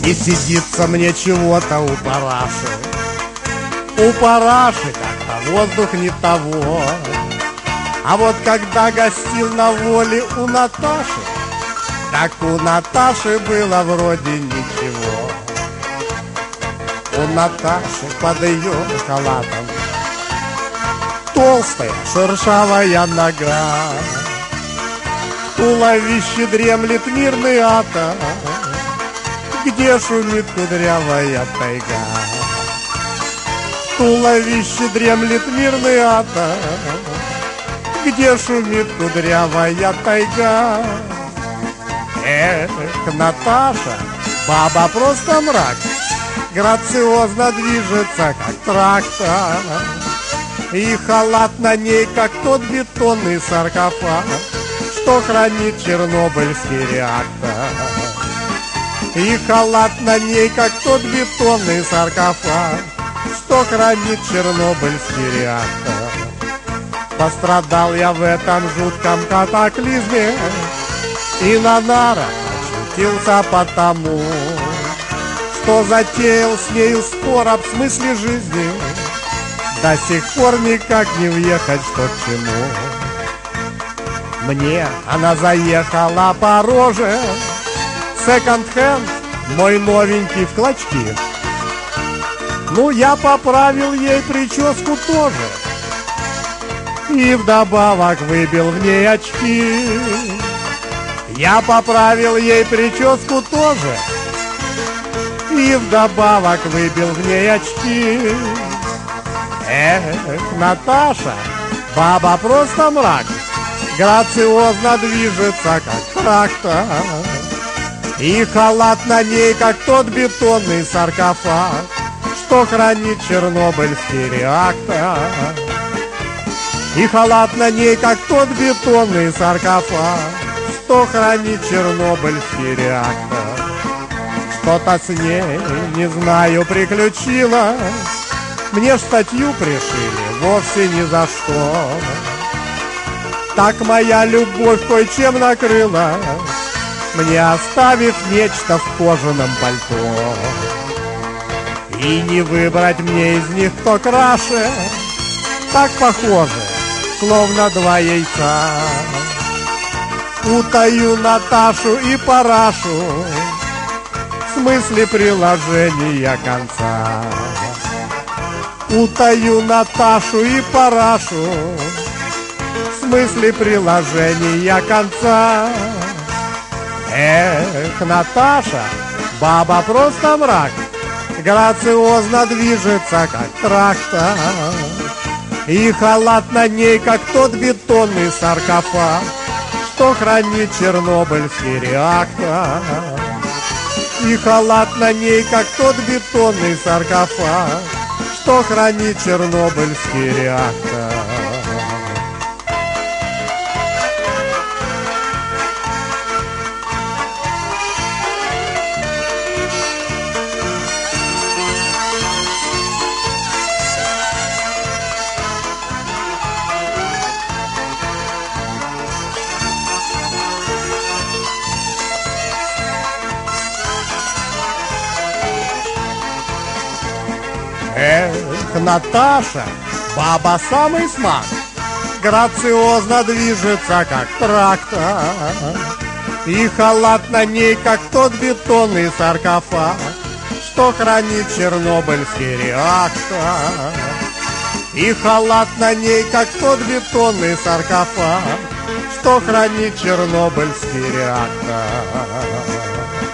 Не сидится мне чего-то у параши. У параши как-то воздух не того. А вот когда гостил на воле у Наташи, так у Наташи было вроде ничего. У Наташи под ее халатом толстая шершавая нога, в туловище дремлет мирный атом, где шумит кудрявая тайга. В туловище дремлет мирный атом, где шумит кудрявая тайга. Эх, Наташа, баба просто мрак, грациозно движется, как трактор, и халат на ней, как тот бетонный саркофаг, что хранит чернобыльский реактор. И халат на ней, как тот бетонный саркофаг, что хранит чернобыльский реактор. Пострадал я в этом жутком катаклизме и на нарах очутился потому, что затеял с нею спор об смысле жизни. До сих пор никак не въехать, что к чему. Мне она заехала по роже, секонд-хенд, мой новенький в клочки. Ну, я поправил ей прическу тоже и вдобавок выбил в ней очки. Я поправил ей прическу тоже и вдобавок выбил в ней очки. Эх, Наташа, баба просто мрак, грациозно движется, как трактор, и халат на ней, как тот бетонный саркофаг, что хранит чернобыльский реактор. И халат на ней, как тот бетонный саркофаг, что хранит чернобыльский реактор. Что-то с ней, не знаю, приключилось, мне статью пришили вовсе ни за что. Так моя любовь кое-чем накрыла, мне оставив нечто в кожаном пальто. И не выбрать мне из них, кто краше, так похоже, словно два яйца. Утаю Наташу и парашу в смысле приложения конца. Утаю Наташу и парашу в смысле приложения конца. Эх, Наташа, баба просто мрак, грациозно движется, как трактор, и халат на ней, как тот бетонный саркофаг, что хранит чернобыльский реактор. И халат на ней, как тот бетонный саркофаг, что хранит чернобыльский реактор. Эх, Наташа, баба самый смак, грациозно движется, как трактор, и халат на ней, как тот бетонный саркофаг, что хранит чернобыльский реактор. И халат на ней, как тот бетонный саркофаг, что хранит чернобыльский реактор.